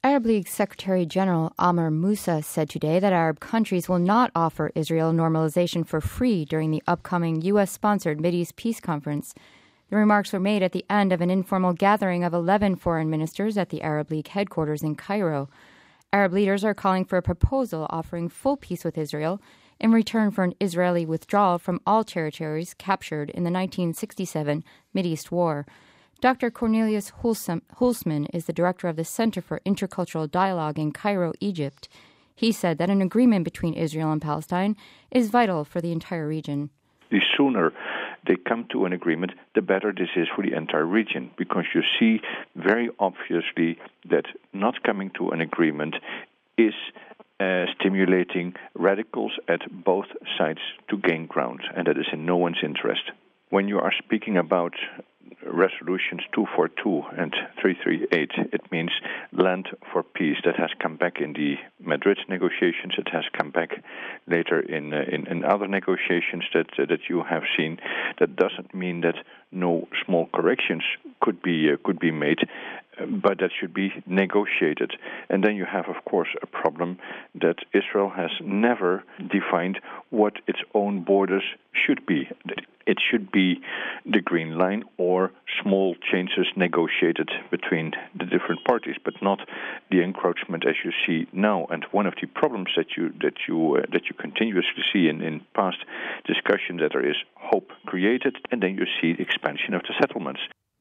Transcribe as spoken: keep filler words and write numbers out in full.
Arab League Secretary General Amr Moussa said today that Arab countries will not offer Israel normalization for free during the upcoming U S-sponsored Mideast Peace Conference. The remarks were made at the end of an informal gathering of eleven foreign ministers at the Arab League headquarters in Cairo. Arab leaders are calling for a proposal offering full peace with Israel in return for an Israeli withdrawal from all territories captured in the nineteen sixty-seven Mideast War. Doctor Cornelius Hulsman is the director of the Center for Intercultural Dialogue in Cairo, Egypt. He said that an agreement between Israel and Palestine is vital for the entire region. The sooner they come to an agreement, the better this is for the entire region, because you see very obviously that not coming to an agreement is uh, stimulating radicals at both sides to gain ground, and that is in no one's interest. When you are speaking about resolutions two forty-two and three thirty-eight, it means land for peace. That has come back in the Madrid negotiations. It has come back later in uh, in, in other negotiations that uh, that you have seen. That doesn't mean that no small corrections could be uh, could be made, uh, but that should be negotiated. And then you have, of course, a problem that Israel has never defined what its own borders should be. It should be the Green Line or small changes negotiated between the different parties, but not the encroachment as you see now. And one of the problems that you that you uh, that you continuously see in, in past discussions that there is hope created, and then you see the expansion of the settlements.